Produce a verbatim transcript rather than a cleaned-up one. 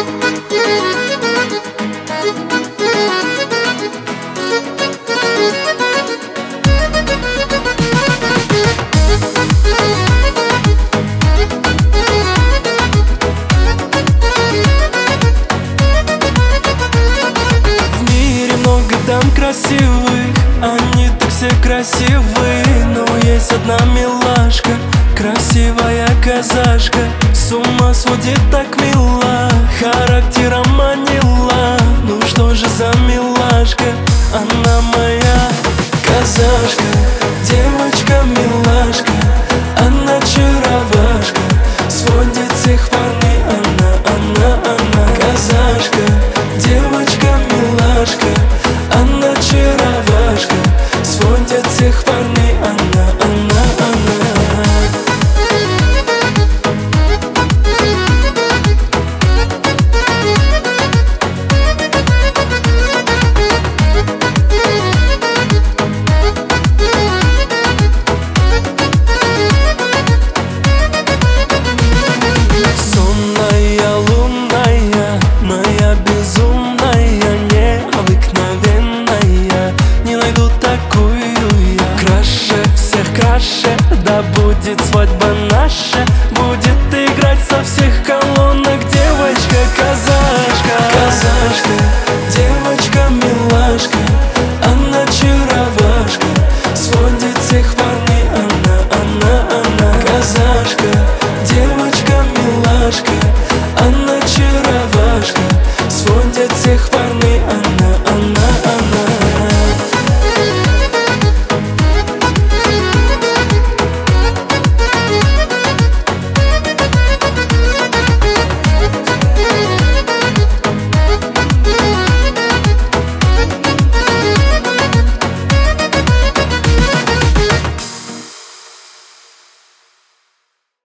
Красивых, они так все красивы, но есть одна милашка, красивая казашка, с ума сводит так мила, характером манила. Ну что же за милашка, она моя казашка, девочка-милашка, она чаровашка, сводит всех парней. Она, она, она казашка, девочка-милашка, она чаровашка, сводит всех парней. Она, она, она. Сонная, лунная, моя безумная, необыкновенная, не найду такую я. Краше всех, краше, да будет свадьба наша, будет играть со всех колонок девочка-казашка. Казашка, девочка-милашка, она чаровашка, сводит всех парней. Она, она, она казашка, девочка-милашка,